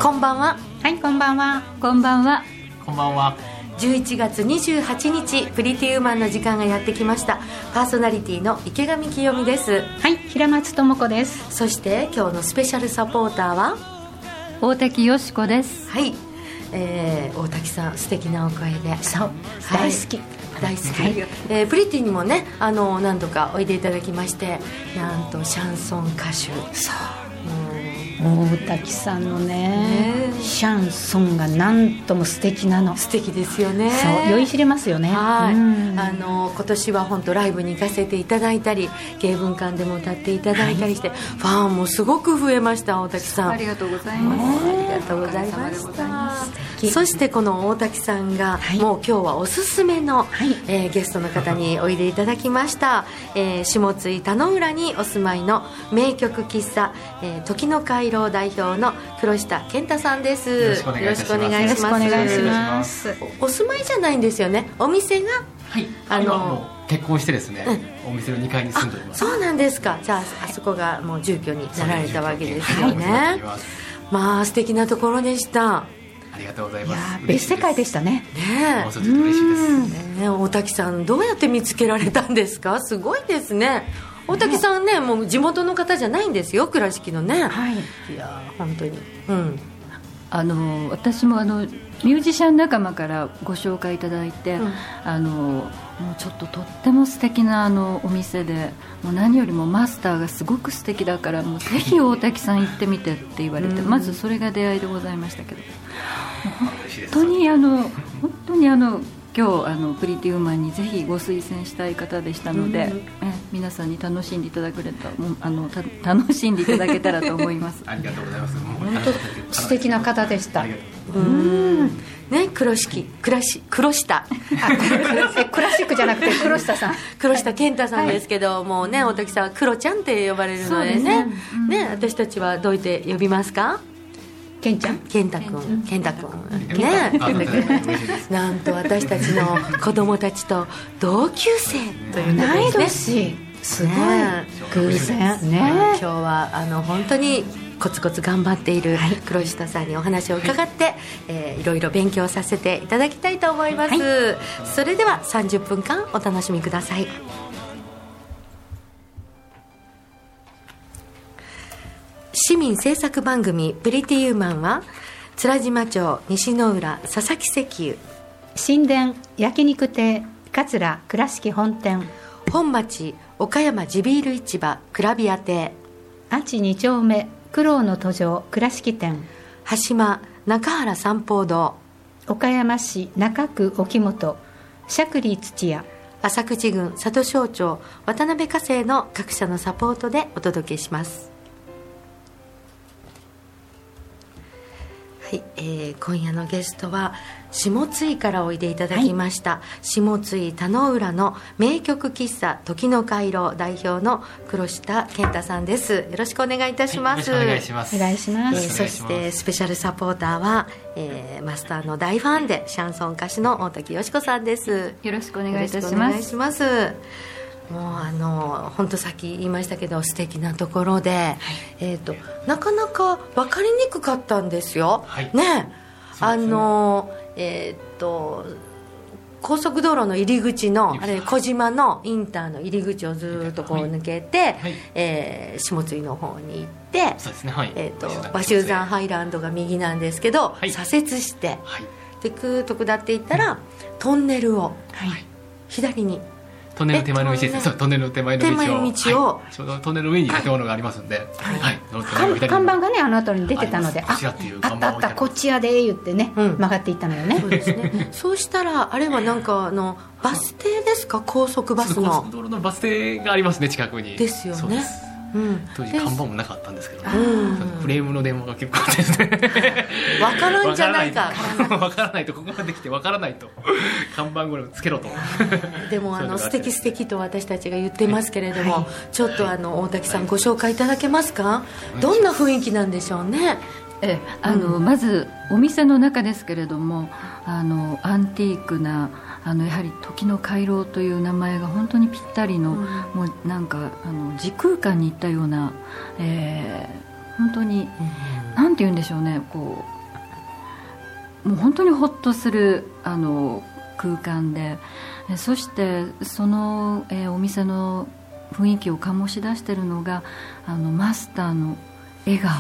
こんばんは。 はい、こんばんは。 こんばんは。 こんばんは。 11月28日プリティウーマンの時間がやってきました。パーソナリティの池上清美です。 はい、平松智子です。 そして今日のスペシャルサポーターは大滝よしこです。 はい、大滝さん素敵なお声で、 そう、大好き、 大好き、プリティにもね何度かおいでいただきまして、なんとシャンソン歌手、 そう大滝さんのねシャンソンがなんとも素敵なの。 素敵ですよね。 そう、酔いしれますよね。 はい、今年は本当ライブに行かせていただいたり、芸文館でも歌っていただいたりして、ファンもすごく増えました。大滝さん、 ありがとうございます。 ありがとうございました。そしてこの大滝さんが、もう今日はおすすめの、ゲストの方においでいただきました。下津田野浦にお住まいの名曲喫茶、時の回廊代表の黒下健太さんです。 よろしくお願いします。 よろしくお願いします。 お住まいじゃないんですよね、お店が。 はい、今もう結婚してですね、お店の2階に住んでおります。 そうなんですか。じゃあ、あそこがもう住居になられたわけですよね。まあ素敵なところでした。 ありがとうございます。 いや、別世界でしたね。 ねもうちょっと嬉しいですね。大滝さんどうやって見つけられたんですか。すごいですね。大滝さんね、もう地元の方じゃないんですよ、倉敷のね。 はい、 いや本当に、 私もミュージシャン仲間からご紹介いただいて、もうちょっととっても素敵なお店で、もう何よりもマスターがすごく素敵だから、もうぜひ大滝さん行ってみてって言われて、まずそれが出会いでございましたけど、本当に今日プリティウーマンにぜひご推薦したい方でしたので、皆さんに楽しんでいただけた楽しんでいただけたらと思います。 ありがとうございます。 本当素敵な方でした。 ね、黒下クラシックじゃなくて黒下さん黒下健太さんですけど、もうね、大滝さんは黒ちゃんって呼ばれるのでね、私たちはどうやって呼びますか。 ケンちゃん、 健太くんね。なんと私たちの子供たちと同級生ということですね。 すごい偶然ね。 今日は本当にコツコツ頑張っている黒下さんにお話を伺って、いろいろ勉強させていただきたいと思います。それでは30分間お楽しみください。市民政策番組プリティウーマンは、津島町西の浦佐々木石油、 新田焼肉亭桂倉敷本店、 本町岡山地ビール市場クラビア亭、 阿智2丁目九郎の途上倉敷店、 羽島中原三宝堂、 岡山市中区沖本しゃくり土屋、 浅口郡里庄町渡辺家政の各社のサポートでお届けします。はい、今夜のゲストは下津からおいでいただきました、下津田野浦の名曲喫茶時の回廊代表の黒下健太さんです。よろしくお願いいたします。 よろしくお願いします。 お願いします。 そしてスペシャルサポーターは、マスターの大ファンでシャンソン歌手の大滝よしこさんです。 よろしくお願いいたします。 よろしくお願いします。もう本当さっき言いましたけど素敵なところで、なかなか分かりにくかったんですよ、ね。高速道路の入り口のあれ小島のインターの入り口をずっとこう抜けて、下津の方に行って、馬周山ハイランドが右なんですけど、左折して、でクーッと下っていったらトンネルを左に、 トンネルの手前の道です。そう、トンネルの手前の道を、 ちょうどトンネルの上に建物がありますんで、 看板がねあの後に出てたので、あったこっちやで言ってね、曲がっていったのよね。 そうですね。そうしたらあれはなんかバス停ですか、高速バスの。 高速道路のバス停がありますね、近くに。 ですよね。 当時看板もなかったんですけど、フレームの電話が結構あってですね、 分からんじゃないか、 分からないと、ここまで来て分からないと、看板ぐらいつけろと。 でも素敵素敵と私たちが言ってますけれども、ちょっと大滝さんご紹介いただけますか。どんな雰囲気なんでしょうね。 まずお店の中ですけれども、アンティークなやはり時の回廊という名前が本当にぴったりの、もうなんか時空間に行ったような、本当に、なんて言うんでしょうね、こうもう本当にホッとする空間で、そしてその、お店の雰囲気を醸し出しているのがマスターの笑顔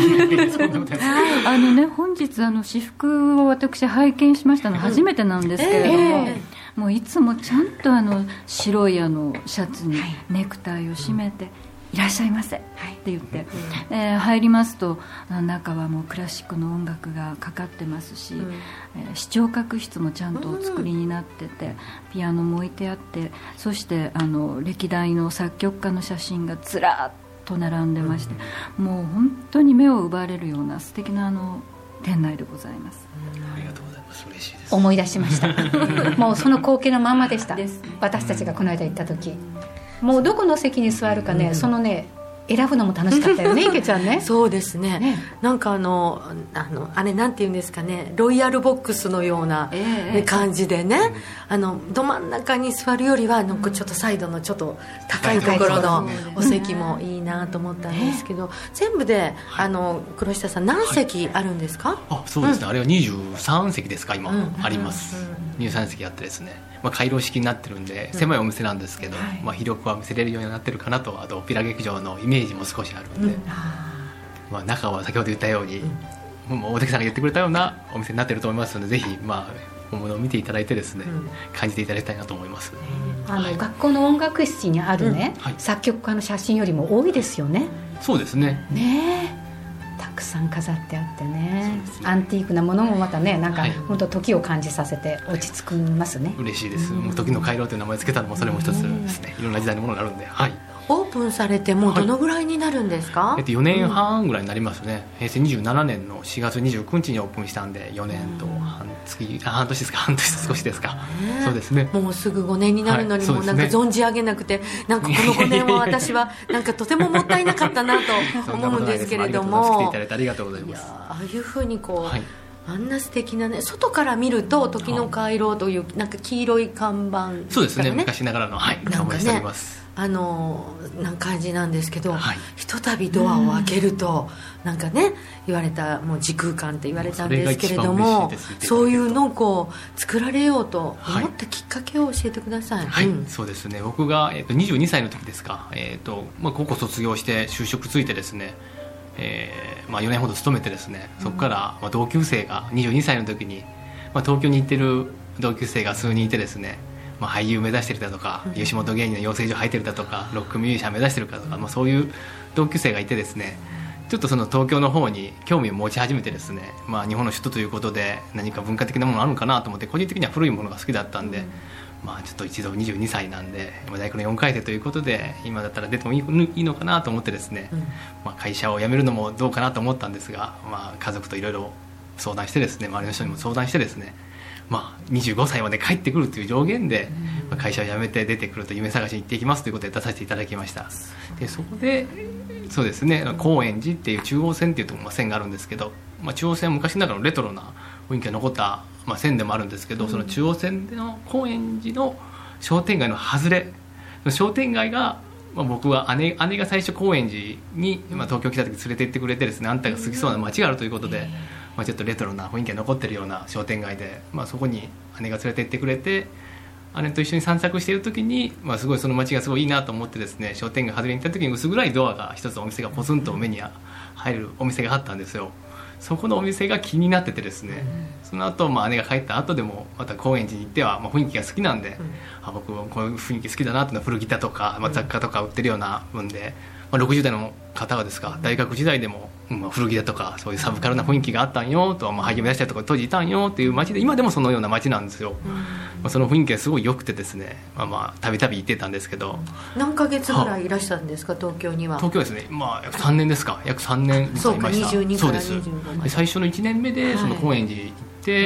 本日私服を私拝見しましたのは初めてなんですけれども、もういつもちゃんと白いシャツにネクタイを締めて、いらっしゃいませって言って、入りますと中はもうクラシックの音楽がかかってますし、視聴覚室もちゃんとお作りになってて、ピアノも置いてあって、そして歴代の作曲家の写真がずらっと並んでまして、もう本当に目を奪われるような素敵な店内でございます。 ありがとうございます。嬉しいです。 思い出しましたもうその光景のまんまでした。私たちがこの間行った時、もうどこの席に座るかね、そのね選ぶのも楽しかったよね池ちゃんね。 そうですね、なんかあれなんていうんですかね、ロイヤルボックスのような感じでね、ど真ん中に座るよりはちょっとサイドのちょっと高いところのお席もいいなと思ったんですけど、全部で黒下さん何席あるんですか？ そうですね、あれは23席ですか今、あります。23席あってですね、回廊式になってるんで狭いお店なんですけど、広くは見せれるようになってるかなと。あとオペラ劇場のイメージも少しあるんで、中は先ほど言ったように、大竹さんが言ってくれたようなお店になってると思いますので、ぜひ本物を見ていただいてですね、感じていただきたいなと思います。 学校の音楽室にあるね、作曲家の写真よりも多いですよね。 そうですね。 たくさん飾ってあってね、アンティークなものもまたね、なんか本当時を感じさせて落ち着きますね。 嬉しいです。時の回廊という名前をつけたのもそれも一つですね。いろんな時代のものがあるんで、 オープンされてもうどのぐらいになるんですか ？4年半ぐらいになりますね。平成27年の4月29日にオープンしたんで、4年と半年ですか、半年少しですか。そうですね。 もうすぐ5年になるのに、もうなんか存じ上げなくて、なんかこの5年は私はなんかとてももったいなかったなと思うんですけれども。 来ていただいてありがとうございます。 ああいうふうにあんな素敵なね、外から見ると時の回廊というなんか黄色い看板、 そうですね、昔ながらの看板しております。 な感じなんですけど、ひとたびドアを開けるとなんかね、言われた、もう時空間って言われたんですけれども、そういうのを作られようと思ったきっかけを教えてください。 そうですね、僕が、22歳の時ですか、高校卒業して就職ついてですね、4年ほど勤めてですね、そこから、同級生が22歳の時に、東京に行ってる同級生が数人いてですね、俳優目指してるだとか、吉本芸人の養成所入ってるだとか、ロックミュージシャン目指してるかとか、そういう同級生がいてですね、ちょっとその東京の方に興味を持ち始めてですね、日本の首都ということで何か文化的なものあるのかなと思って、個人的には古いものが好きだったんで、ちょっと一度22歳なんで、今大学の4回生ということで、今だったら出てもいいのかなと思ってですね、会社を辞めるのもどうかなと思ったんですが、家族といろいろ相談してですね、周りの人にも相談してですね、25歳まで帰ってくるという上限で、会社を辞めて出てくると夢探しに行っていきますということで出させていただきました。でそこでそうですね、高円寺っていう中央線っていうところ、線があるんですけど、中央線は昔ながらのレトロな雰囲気が残った、線でもあるんですけど、その中央線での高円寺の商店街の外れ、商店街が、僕は姉が最初高円寺に、東京来た時連れて行ってくれてですね、あんたが好きそうな街があるということで、ちょっとレトロな雰囲気が残ってるような商店街で、そこに姉が連れて行ってくれて、姉と一緒に散策している時に、すごいその街がすごいいいなと思ってですね、商店街外れに行った時に薄暗いドアが一つお店がポツンと目に入るお店があったんですよ。そこのお店が気になっててですね、その後、姉が帰った後でもまた高円寺に行っては、雰囲気が好きなんで、僕はこういう雰囲気好きだなっていうのは、古着屋とか、雑貨とか売ってるような分で、60代の方がですか、大学時代でも、古着屋とかそういうサブカルな雰囲気があったんよと、俳優目指したりとか当時いたんよっていう街で、今でもそのような街なんですよ。その雰囲気がすごい良くてですね、たびたび行ってたんですけど。 何ヶ月ぐらいいらっしゃるんですか、東京には？ 東京ですね、約3年ですか、約3年実はいました。そうか、22から25まで。 最初の1年目でその高円寺行って、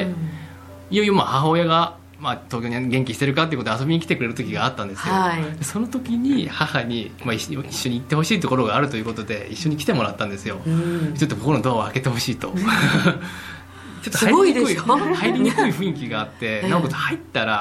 いよいよ母親が東京に元気してるかっていうことで遊びに来てくれる時があったんですよ。その時に母に、一緒に行ってほしいところがあるということで一緒に来てもらったんですよ。ちょっとここのドアを開けてほしいと。ちょっと入りにくい雰囲気があって、なおかつ入ったら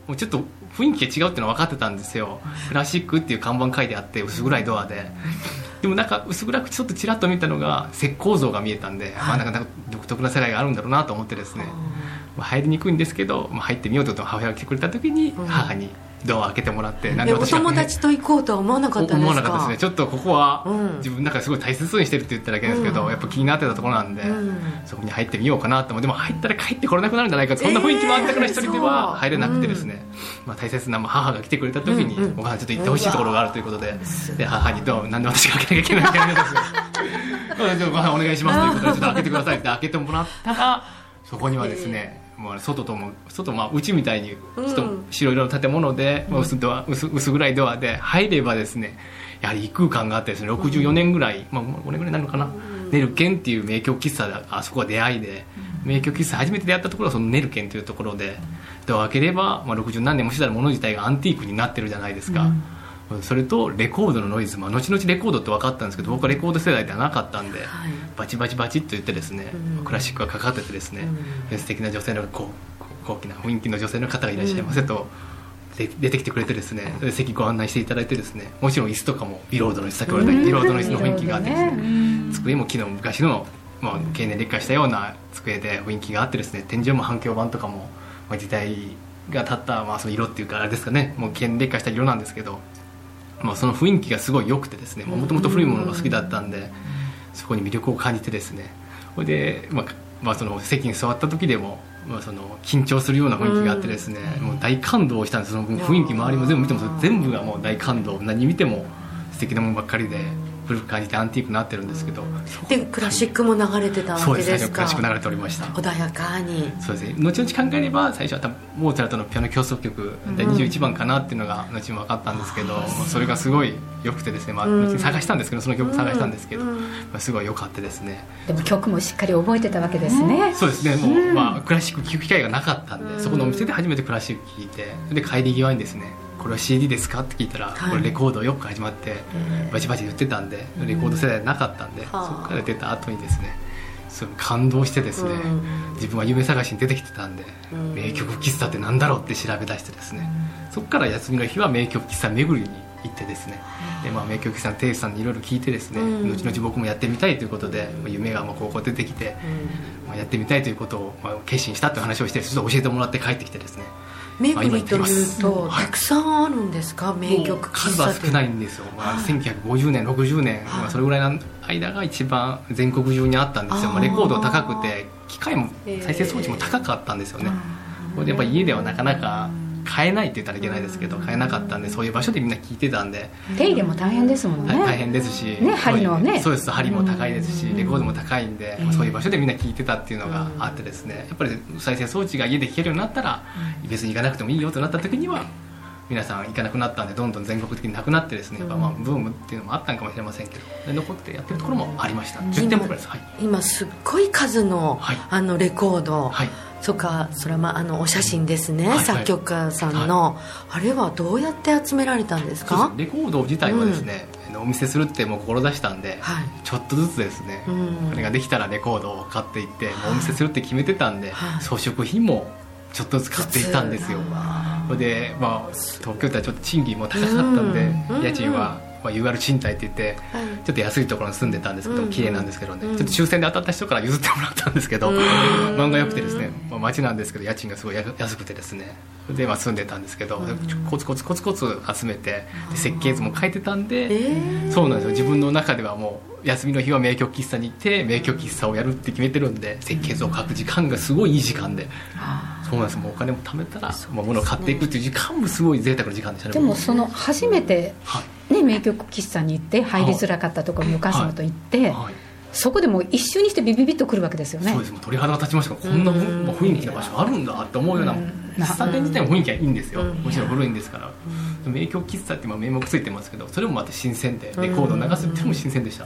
もうちょっと雰囲気が違うっていうのは分かってたんですよ。クラシックっていう看板書いてあって薄暗いドアで、でもなんか薄暗くちょっとちらっと見たのが石膏像が見えたんで、まあ、なんか独特な世界があるんだろうなと思ってですね、まあ、入りにくいんですけど、まあ、入ってみようと母親が来てくれた時に母にドアを開けてもらって、なんで私が、 お友達と行こうとは思わなかったんですか？ 思わなかったですね。ちょっとここは自分の中ですごい大切にしてるって言っただけですけど、やっぱ気になってたところなんで、そこに入ってみようかなと思って、でも入ったら帰ってこれなくなるんじゃないか、そんな雰囲気もあったから一人では入れなくてですね、まあ、大切な母が来てくれた時に、お母さんちょっと行ってほしいところがあるということで、で母になんで私が開けなきゃいけないんですよお願いしますということで、ちょっと開けてくださいって開けてもらったら、そこにはですね、外、まあ、うちみたいにちょっと白色の建物で、薄暗いドアで入ればですね、やはり異空間があってですね、64年ぐらい、まあ、5年ぐらいになるのかな、ネルケンっていう名曲喫茶で、あそこが出会いで、名曲喫茶初めて出会ったところはそのネルケンというところで、ドアを開ければ、まあ、60何年もしたらもの自体がアンティークになってるじゃないですか。それとレコードのノイズ、まあ、後々レコードって分かったんですけど、僕はレコード世代ではなかったんで、バチバチバチっと言ってですね、クラシックがかかっててですね、素敵な女性の高貴な雰囲気の女性の方がいらっしゃいますと、出てきてくれてですね、席ご案内していただいてですね、もちろん椅子とかもビロードの椅子、先ほど言ったビロードの椅子の雰囲気があってですね、机も木の昔の、まあ、経年劣化したような机で雰囲気があってですね、天井も反響板とかも、まあ、時代が経った、まあ、その色っていうかあれですかね、もう経年劣化した色なんですけど、まあ、その雰囲気がすごい良くてですね、もともと古いものが好きだったんで、そこに魅力を感じてですね、それで、まあ、その席に座った時でも、まあ、その緊張するような雰囲気があってですね、もう大感動したんです。その雰囲気周りも全部見ても全部がもう大感動、何見ても素敵なものばっかりで古く感じてアンティークになってるんですけど、 でクラシックも流れてたわけですか？ そうですね、クラシック流れておりました。 穏やかに。 そうですね、後々考えれば最初は多分モーツァルトのピアノ協奏曲第21番かなっていうのが後に分かったんですけど、それがすごい良くてですね、まあ、探したんですけど、その曲探したんですけど、まあ、すごい良かったですね。 でも曲もしっかり覚えてたわけですね。 そうですね、もう、まあ、クラシック聴く機会がなかったんで、そこのお店で初めてクラシック聴いて、で帰り際にですね、これは CD ですかって聞いたら、これレコードよく始まってバチバチ言ってたんで、レコード世代なかったんで、そこから出た後にですね、すごい感動してですね、自分は夢探しに出てきてたんで、名曲喫茶ってなんだろうって調べ出してですね、そこから休みの日は名曲喫茶巡りに行ってですね、で、まあ、名曲喫茶の亭主さんにいろいろ聞いてですね、後々僕もやってみたいということで、夢がまあ高校出てきて、まあ、やってみたいということをまあ決心したという話をして、ちょっと教えてもらって帰ってきてですね、 巡りというと、たくさんあるんですか？名曲喫茶って数は少ないんですよ。まあ、1950年60年、まあ、それぐらいの間が一番全国中にあったんですよ。まあ、レコード高くて機械も再生装置も高かったんですよね。これでやっぱり家ではなかなか買えないって言ったらいけないですけど、買えなかったんで、そういう場所でみんな聞いてたんで、 手入れも大変ですもんね。 大変ですし、 ね、針のね、 そうです、針も高いですし、レコードも高いんで、そういう場所でみんな聞いてたっていうのがあってですね、やっぱり再生装置が家で聞けるようになったら、別に行かなくてもいいよとなった時には皆さん行かなくなったんで、どんどん全国的になくなってですね、まあブームっていうのもあったんかもしれませんけど、残ってやってるところもありました。10店舗ぐらいです。はい、 今すっごい数の、レコード、 はい、 それはまあお写真ですね、 はいはい、 作曲家さんの、あれはどうやって集められたんですか？ そうです、レコード自体はですね、お見せするってもう志したんで、ちょっとずつですね、これができたらレコードを買っていって、お見せするって決めてたんで、装飾品もちょっとずつ買っていったんですよ。それで、まあ、東京ではちょっと賃金も高かったんで、家賃は、まあ、UR 賃貸って言って、ちょっと安いところに住んでたんですけど、綺麗なんですけどね、ちょっと抽選で当たった人から譲ってもらったんですけど、漫画良くてですね、まあ、町なんですけど家賃がすごい安くてですね、で、まあ、住んでたんですけど、コツコツコツコツ集めて、で設計図も書いてたんで、そうなんですよ、自分の中ではもう休みの日は名曲喫茶に行って名曲喫茶をやるって決めてるんで、設計図を書く時間がすごいいい時間で、そうなんです、もうお金も貯めたら、まあ、物を買っていくっていう時間もすごい贅沢な時間でしたね。 でもその初めて、ね、名曲喫茶に行って入りづらかったところにお母様と行って、そこでもう一瞬にしてビビビッとくるわけですよね。 そうです、もう鳥肌が立ちました。こんな雰囲気の場所あるんだって思うような、喫茶店自体も雰囲気はいいんですよ、もちろん古いんですから。名曲喫茶って名目ついてますけど、それもまた新鮮で、レコードを流すっていうのも新鮮でした。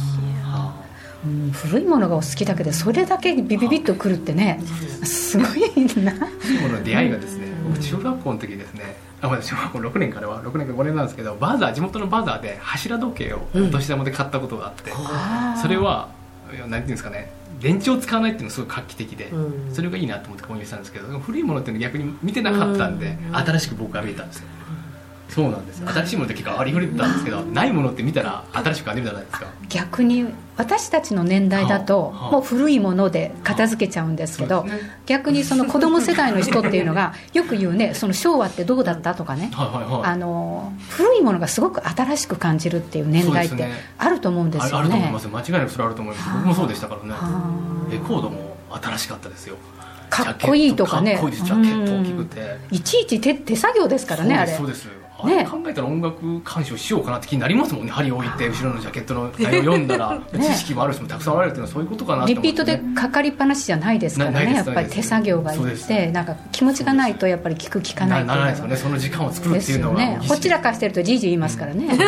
古いものがお好きだけど、それだけビビビッとくるってね、すごいな。 古いものの出会いがですね、僕中学校の時ですね、小学校6年からは6年か5年なんですけど、地元のバザーで柱時計をお年玉で買ったことがあって、それはなんていうんですかね、 電池を使わないっていうのがすごい画期的で、それがいいなと思って購入したんですけど、古いものっていうのは逆に見てなかったんで、新しく僕は見えたんですよ。そうなんです。新しいものって結構ありふれてたんですけど、ないものって見たら新しく感じるじゃないですか。 逆に私たちの年代だともう古いもので片付けちゃうんですけど、逆にその子供世代の人っていうのがよく言うね、その昭和ってどうだったとかね、古いものがすごく新しく感じるっていう年代ってあると思うんですよね。 あると思います。間違いなくそれあると思います。僕もそうでしたからね。レコードも新しかったですよ。 かっこいいとかね、 かっこいいです。ジャケット大きくて、 いちいち手作業ですからね。あれそうです。あれ考えたら音楽鑑賞しようかなって気になりますもんね。針を置いて後ろのジャケットの内容を読んだら知識もある人もたくさんおられるっていうのはそういうことかなと思って、 リピートでかかりっぱなしじゃないですからね。やっぱり手作業がいって、なんか気持ちがないとやっぱり聞く聞かないならないですよね。その時間を作るっていうのはね。こちらかしてるとじいじ言いますからね。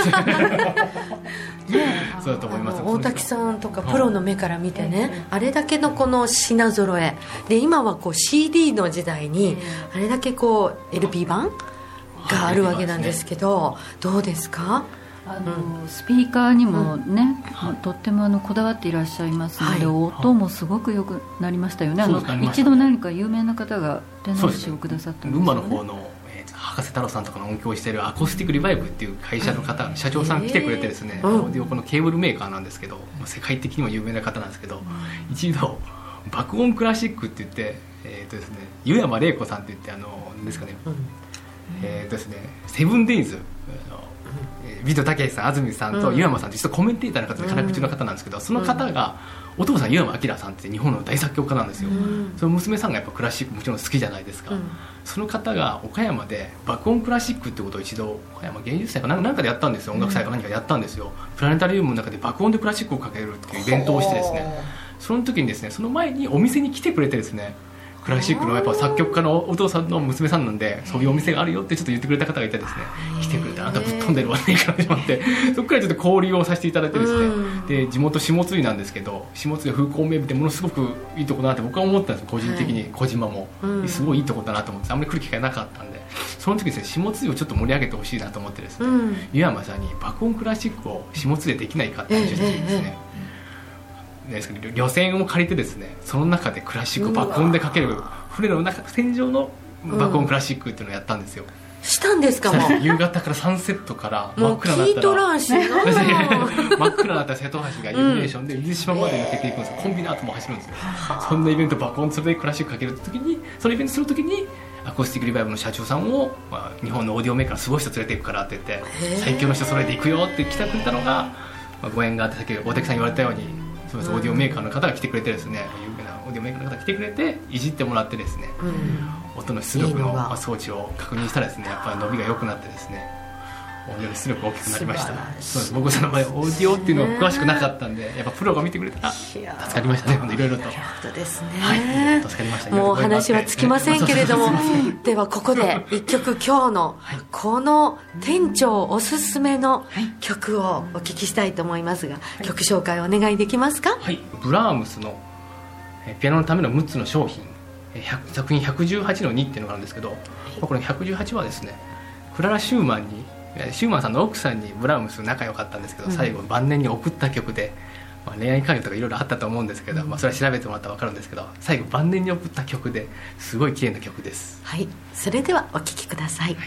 そうだと思います。 大滝さんとかプロの目から見てね、あれだけのこの品揃えで、今はこう CD の時代にあれだけこう LP 版があるわけなんですけど、どうですか？ スピーカーにもね、とってもこだわっていらっしゃいますので、音もすごく良くなりましたよね。一度何か有名な方が手直しをくださったんですよね。 群馬の方の博士太郎さんとかの音響をしているアコースティックリバイブっていう会社の方、社長さん来てくれてですね、オーディオこのケーブルメーカーなんですけど、世界的にも有名な方なんですけど、一度爆音クラシックって言ってですね、湯山玲子さんって言ってですかね、ですね、セブンデイズビトたけしさん、安住さんと湯山さんって実はコメンテーターの方で辛口の方なんですけど、その方がお父さん湯山明さんって日本の大作曲家なんですよ。その娘さんがやっぱクラシックもちろん好きじゃないですか。その方が岡山で爆音クラシックってことを一度岡山芸術祭か何かでやったんですよ。音楽祭か何かやったんですよ。プラネタリウムの中で爆音でクラシックをかけるっていうイベントをしてですね、その時にですね、その前にお店に来てくれてですね、クラシックのやっぱ作曲家のお父さんの娘さんなんで、そういうお店があるよってちょっと言ってくれた方がいてですね、来てくれて、あなたぶっ飛んでるわねから始まって、そこからちょっと交流をさせていただいてですね、で地元下津井なんですけど、下津井風光明媚でものすごくいいとこだなって僕は思ったんですよ。個人的に小島もすごいいいとこだなと思って、あんまり来る機会なかったんで、その時ですね、下津井をちょっと盛り上げてほしいなと思ってですね、湯山さんに爆音クラシックを下津井でできないかって話をしてですね、旅船を借りてですね、その中でクラシックを爆音でかける船の中、船上の爆音クラシックっていうのをやったんですよ。 したんですか？も夕方からサンセットから真っ暗になったら、 キートランシー真っ暗になった瀬戸橋がイルミネーションで水島まで抜けていくんですよ。コンビナートも走るんですよ。そんなイベント爆音それでクラシックかける時に、そのイベントする時にアコースティックリバイブの社長さんを、日本のオーディオメーカーのすごい人連れていくからって言って、最強の人それで行くよって来てくれたのが、ご縁があって、さっき大竹さん言われたように、オーディオメーカーの方が来てくれてですね、有名なオーディオメーカーの方が来てくれていじってもらってですね、音の出力の装置を確認したらですね、やっぱり伸びが良くなってですね、オーディオの出力が大きくなりました。そうです。僕その場合オーディオっていうのは詳しくなかったんで、やっぱプロが見てくれたら助かりましたね。いろいろと。 なるほどですね。 はい、助かりました。 もう話はつきませんけれども、ではここで一曲今日のこの店長おすすめの曲をお聞きしたいと思いますが、曲紹介お願いできますか？ はい。ブラームスのピアノのための6つの商品、作品118の2っていうのがあるんですけど、この118はですね、クララ・シューマンさんの奥さんにブラームス仲良かったんですけど、最後晩年に送った曲で、恋愛関係とかいろいろあったと思うんですけど、それは調べてもらったら分かるんですけど、最後晩年に送った曲ですごい綺麗な曲です。 はい、それではお聴きください。はい。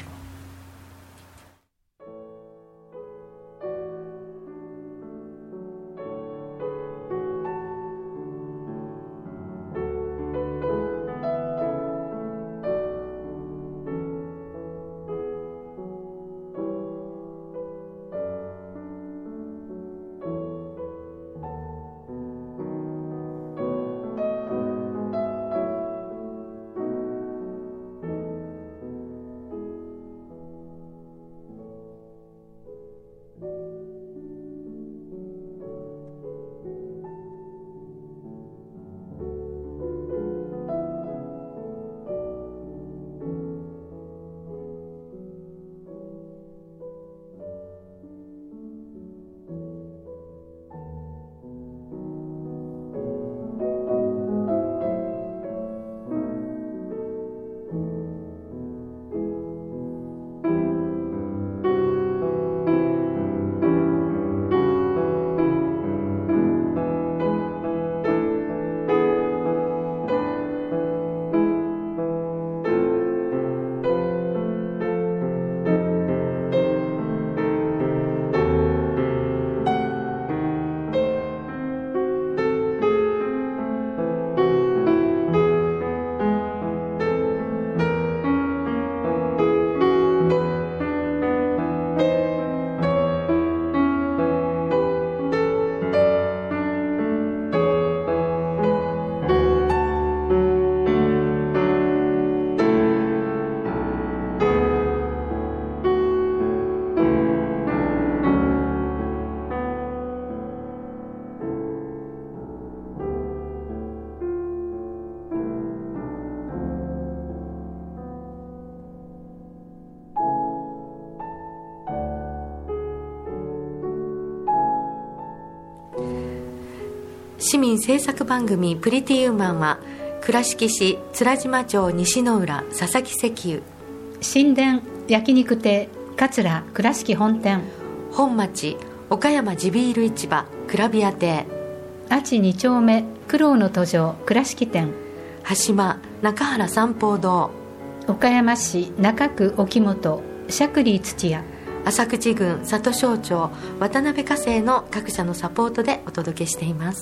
市民制作番組プリティウーマンは倉敷市津島町西の浦佐々木石油、 神殿焼肉亭桂倉敷本店、 本町岡山地ビール市場クラビア亭、 阿智2丁目九郎の途上倉敷店、 羽島中原三宝堂、 岡山市中区沖本しゃくり土屋、 浅口郡里庄町渡辺家政の各社のサポートでお届けしています。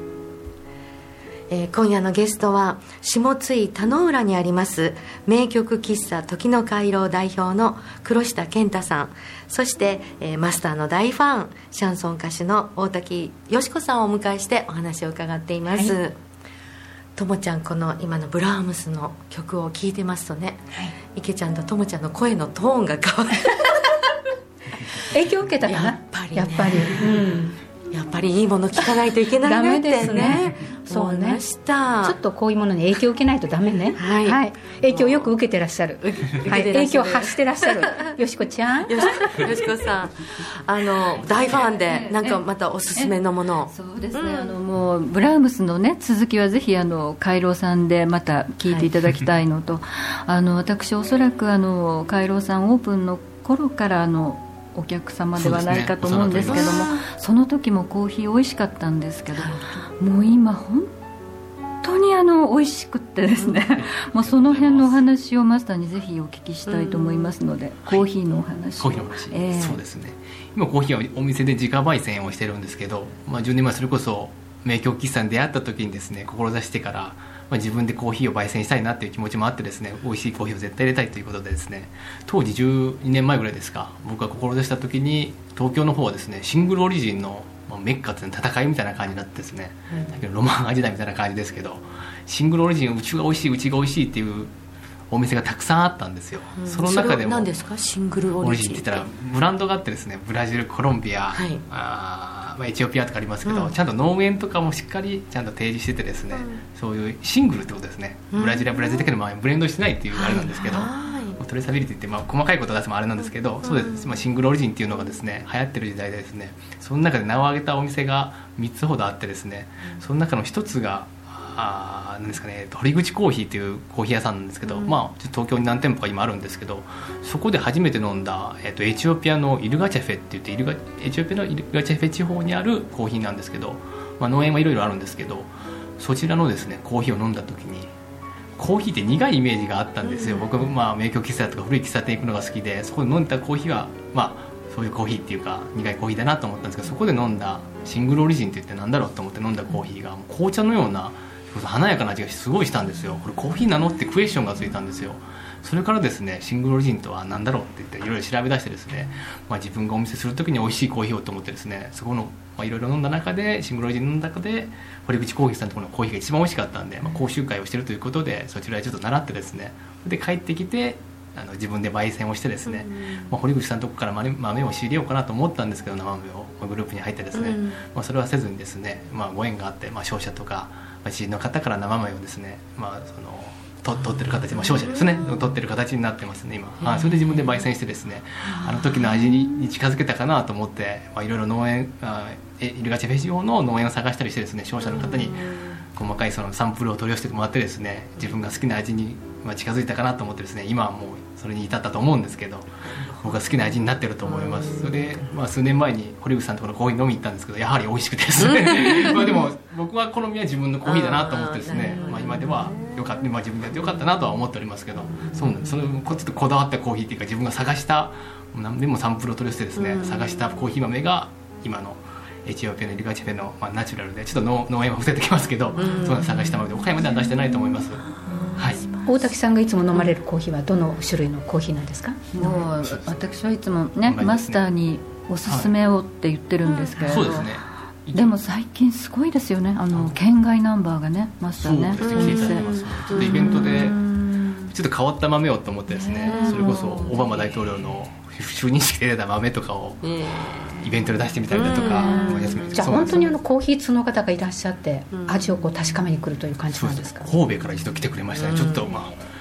今夜のゲストは下津井田野浦にあります名曲喫茶時の回廊代表の黒下健太さん、そして、マスターの大ファンシャンソン歌手の大滝よし子さんをお迎えしてお話を伺っています。ともちゃん、この今のブラームスの曲を聴いてますとね、池ちゃんとともちゃんの声のトーンが変わる影響を受けたかな。やっぱり、 やっぱりいいもの聞かないといけないねってね。ダメですね。 そうね。 ちょっとこういうものに影響を受けないとダメね。はい。影響をよく受けてらっしゃる。はい。影響を発してらっしゃる。よしこちゃん。 よしこさん。大ファンで、なんかまたおすすめのものを。 そうですね。もうブラームスのね続きはぜひ回廊さんでまた聞いていただきたいのと、私おそらく回廊さんオープンの頃からお客様ではないかと思うんですけども、その時もコーヒー美味しかったんですけど、もう今本当に美味しくってですね、もうその辺のお話をマスターにぜひお聞きしたいと思いますので、コーヒーのお話、 コーヒーの話、そうですね。今コーヒーはお店で自家焙煎をしてるんですけど、10年前それこそ名曲喫茶に出会った時にですね、志してから自分でコーヒーを焙煎したいなっていう気持ちもあってですね、美味しいコーヒーを絶対入れたいということでですね、当時12年前ぐらいですか、僕が志した時に東京の方はですね、シングルオリジンのメッカっていう戦いみたいな感じになってですね、ロマン派時代みたいな感じですけど、シングルオリジンうちが美味しい、うちが美味しいっていうお店がたくさんあったんですよ。その中でも何ですか、シングルオリジンって言ったらブランドがあってですね、ブラジル、コロンビア、エチオピアとかありますけど、ちゃんと農園とかもしっかりちゃんと提示しててですね、そういうシングルってことですね。ブラジルはブラジルだけでブレンドしてないっていうあれなんですけど、トレーサビリティって細かいことを出すもあれなんですけど、そうです、シングルオリジンっていうのがですね流行ってる時代でですね、その中で名を挙げたお店が3つほどあってですね、その中の1つがなんですかね、堀口コーヒーというコーヒー屋さんなんですけど、東京に何店舗か今あるんですけど、そこで初めて飲んだ、エチオピアのイルガチェフェって言ってエチオピアのイルガチェフェ地方にあるコーヒーなんですけど、農園はいろいろあるんですけど、そちらのですねコーヒーを飲んだ時に、コーヒーって苦いイメージがあったんですよ。僕名曲喫茶とか古い喫茶店行くのが好きで、そこで飲んだコーヒーはそういうコーヒーっていうか苦いコーヒーだなと思ったんですけど、そこで飲んだシングルオリジンって言ってなんだろうと思って飲んだコーヒーが紅茶のような華やかな味がすごいしたんですよ。これコーヒーなのってクエスチョンがついたんですよ。それからですね、シングルオリジンとは何だろうって言っていろいろ調べ出してですね、自分がお見せするときに美味しいコーヒーをと思ってですね、そこのいろいろ飲んだ中でシングルオリジン飲んだ中で堀口コーヒーさんのところのコーヒーが一番美味しかったんで、講習会をしているということでそちらでちょっと習ってですね、で帰ってきて自分で焙煎をしてですね、堀口さんのところから豆を仕入れようかなと思ったんですけど、生豆をグループに入ってですね、それはせずにですね、ご縁があって商社とか知人の方から生米をですね、取ってる形、商社ですね、取ってる形になってますね今。それで自分で焙煎してですね、あの時の味に近づけたかなと思って、いろいろ農園イルガチェフェ地方の農園を探したりしてですね、商社の方に細かいそのサンプルを取り寄せてもらってですね、自分が好きな味に近づいたかなと思ってですね、今はもうそれに至ったと思うんですけど、僕が好きな味になってると思います。それで、数年前に堀口さんのところのコーヒー飲みに行ったんですけど、やはり美味しくてですねでも僕は好みは自分のコーヒーだなと思ってですね、今ではよかった、自分でやってよかったなとは思っておりますけど、そうなんです。そのちょっとこだわったコーヒーっていうか、自分が探した何でもサンプルを取り寄せてですね、探したコーヒー豆が今のエチオピアのイルガチェフェの、ナチュラルでちょっと農園は伏せてきますけど、そう探した豆で岡山では出してないと思います。はい、 大滝さんがいつも飲まれるコーヒーはどの種類のコーヒーなんですか？ もう私はいつもね、マスターにおすすめをって言ってるんですけれど、 そうですね。 でも最近すごいですよね、県外ナンバーがね、マスターね、 そうですね、イベントでちょっと変わった豆をと思ってですね、それこそオバマ大統領の就任式で出た豆とかをイベントで出してみたりだとか、 じゃあ本当にコーヒー通の方がいらっしゃって、味を確かめに来るという感じなんですか？ 神戸から一度来てくれましたね。ちょっと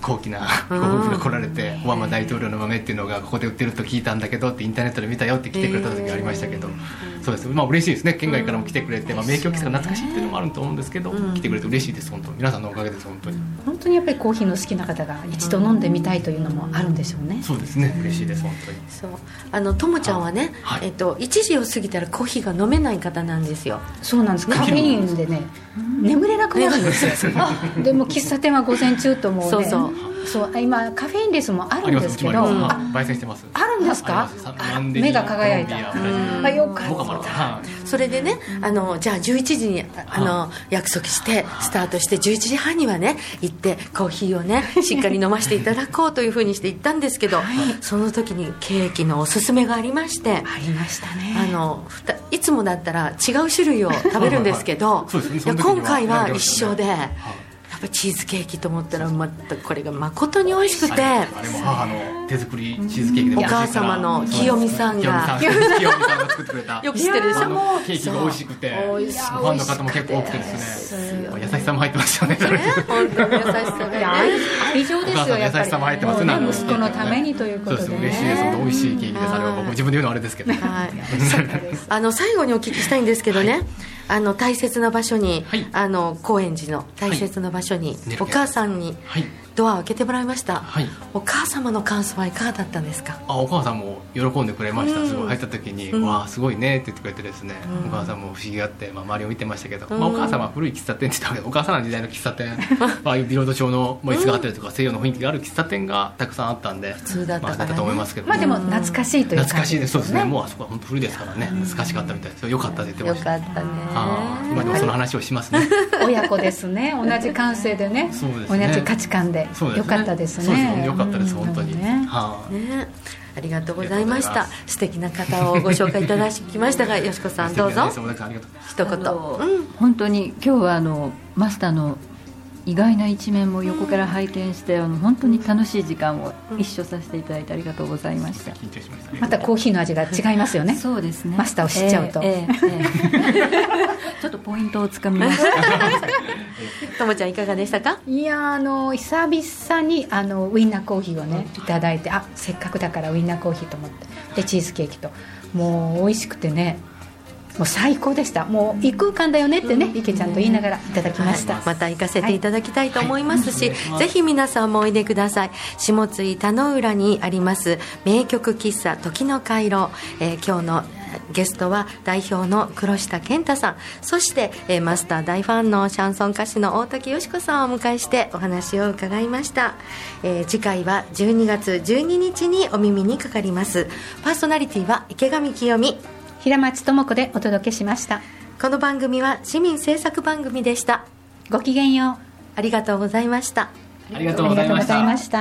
高貴なご夫婦が来られて、オバマ大統領の豆っていうのがここで売ってると聞いたんだけどってインターネットで見たよって来てくれた時がありましたけど、そうです、嬉しいですね。県外からも来てくれて、名曲喫茶が懐かしいっていうのもあると思うんですけど、来てくれて嬉しいです。本当皆さんのおかげです。 本当にやっぱりコーヒーの好きな方が一度飲んでみたいというのもあるんでしょうね。 そうですね、嬉しいです。本当にそう、ともちゃんはね、1時を過ぎたらコーヒーが飲めない方なんですよ。 そうなんです、カフェインでね、眠れなくなるんですよでも喫茶店は午前中ともうね、そう今カフェインレスもあるんですけど、 焙煎してます。 あるんですか？目が輝いた。よかった。 それでね、じゃあ11時に約束してスタートして、11時半にはね行ってコーヒーをねしっかり飲ませていただこうというふうにして行ったんですけど、その時にケーキのおすすめがありまして、 ありましたね。 いつもだったら違う種類を食べるんですけど今回は一緒で、やっぱチーズケーキと思ったらまたこれが誠に美味しくて、 あれも母の手作りチーズケーキで、 お母様の清美さんが作ってくれたよく知ってるでしょ。 ケーキが美味しくて、ファンの方も結構多くてですね、優しさも入ってましたね。 本当に優しさが愛情ですよ、やっぱり。 優しさも入ってますね。 息子のためにということで、 そうです、嬉しいです。美味しいケーキです。あれは僕自分で言うのはあれですけど、 最後にお聞きしたいんですけどね、大切な場所に、高円寺の大切な場所に、お母さんにドアを開けてもらいました。お母様の感想はいかがだったんですか？ お母さんも喜んでくれました。すごい入った時に、わあすごいねって言ってくれてですね、お母さんも不思議があって、周りを見てましたけど、お母様は古い喫茶店って言ったけど、お母さんの時代の喫茶店ああいうビロード調の椅子があったりとか西洋の雰囲気がある喫茶店がたくさんあったんで、 普通だったからね、 と思いますけど、 でも懐かしいという感じですね。 懐かしいです。そうですね、もうあそこは本当古いですからね、懐かしかったみたいです。よかったって言ってました。 よかったね。 今でもその話をしますね。 親子ですね、同じ感性でね、同じ価値観でよかったですね。 そうですね、よかったです、本当に。 ありがとうございました。素敵な方をご紹介いただきましたが、よしこさんどうぞ一言。 本当に今日はマスターの意外な一面も横から拝見して、本当に楽しい時間を一緒させていただいてありがとうございました。 またコーヒーの味が違いますよね。 そうですね、 マスターを知っちゃうと、 ちょっとポイントをつかみましたともちゃんいかがでしたか？ いや久々にウインナーコーヒーをねいただいて、せっかくだからウインナーコーヒーと思って、でチーズケーキと、もう美味しくてね、もう最高でした。もう異空間だよねってね、池ちゃんと言いながらいただきました。 また行かせていただきたいと思いますし、ぜひ皆さんもおいでください。下津井田之浦にあります名曲喫茶時の回廊、今日のゲストは代表の黒下健太さん、そして、マスター大ファンのシャンソン歌手の大滝よしこさんをお迎えしてお話を伺いました。次回は12月12日にお耳にかかります。パーソナリティは池上清美、 平町智子でお届けしました。 この番組は市民制作番組でした。 ごきげんよう。 ありがとうございました。 ありがとうございました。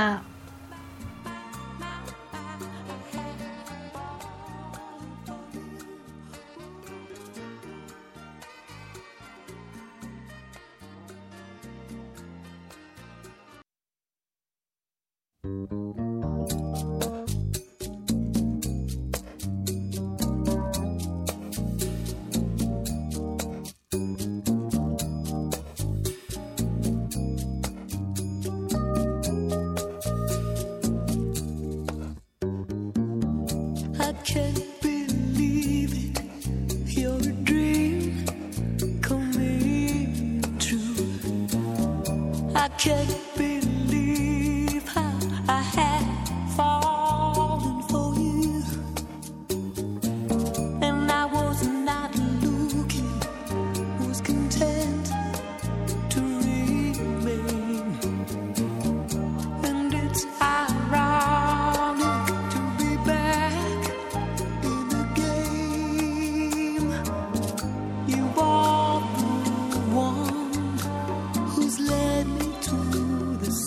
led me to the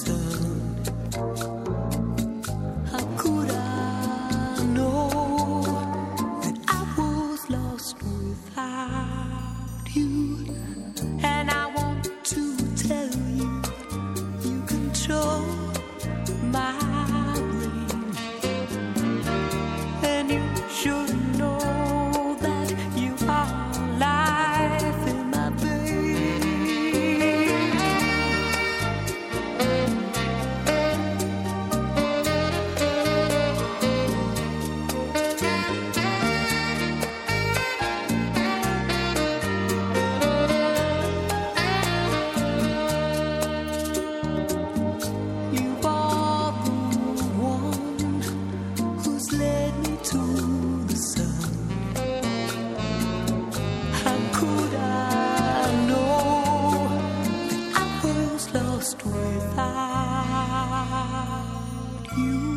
lost without you.